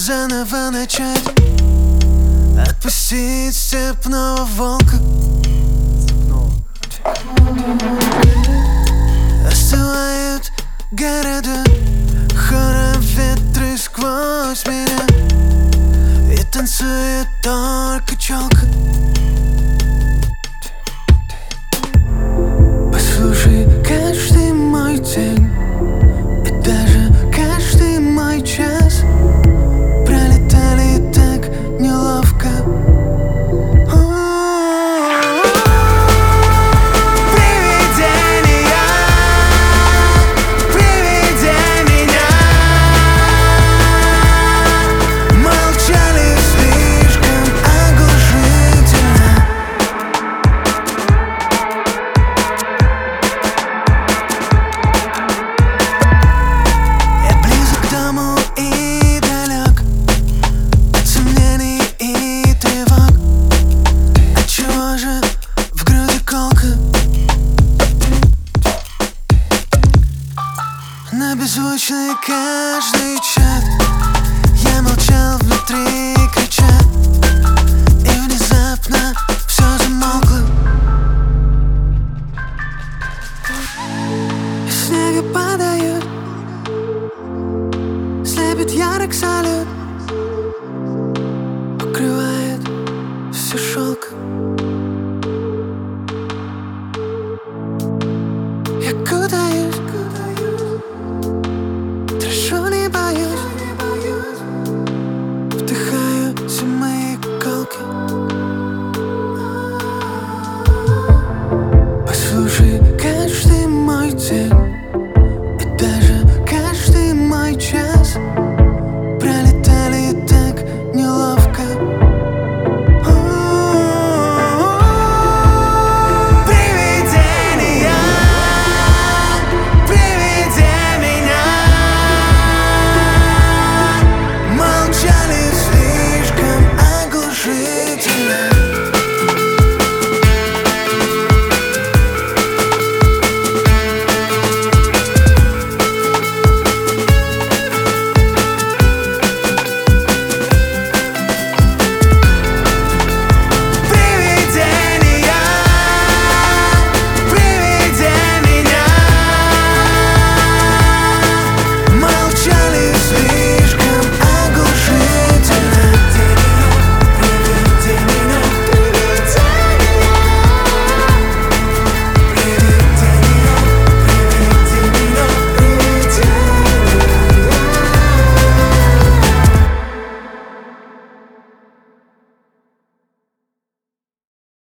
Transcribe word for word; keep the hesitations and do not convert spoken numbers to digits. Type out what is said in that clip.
заново начать, отпустить степного волка. Остывают города, хором ветры сквозь меня, и танцует только челка. Послушай каждый мой день и даже каждый мой час пролетали так неловко. На беззвучный каждый чат я молчал внутри, крича, и внезапно все замолкло. Из снега падают, слепит ярок салют.